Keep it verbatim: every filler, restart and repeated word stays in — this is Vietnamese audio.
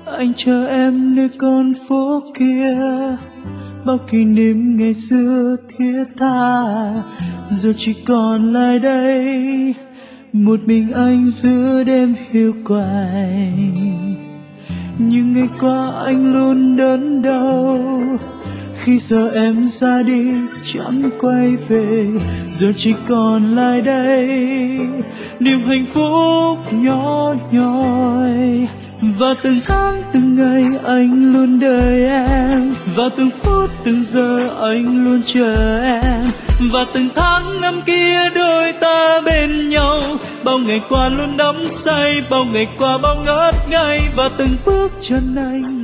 Anh chờ em nơi con phố kia, bao kỷ niệm ngày xưa thiết tha giờ chỉ còn lại đây, một mình anh giữa đêm hiu quạnh. Nhưng ngày qua anh luôn đớn đau khi giờ em ra đi chẳng quay về, giờ chỉ còn lại đây niềm hạnh phúc nhỏ nhoi. Và từng tháng từng ngày anh luôn đợi em, và từng phút từng giờ anh luôn chờ em. Và từng tháng năm kia đôi ta bên nhau, bao ngày qua luôn đắm say, bao ngày qua bao ngất ngây. Và từng bước chân anh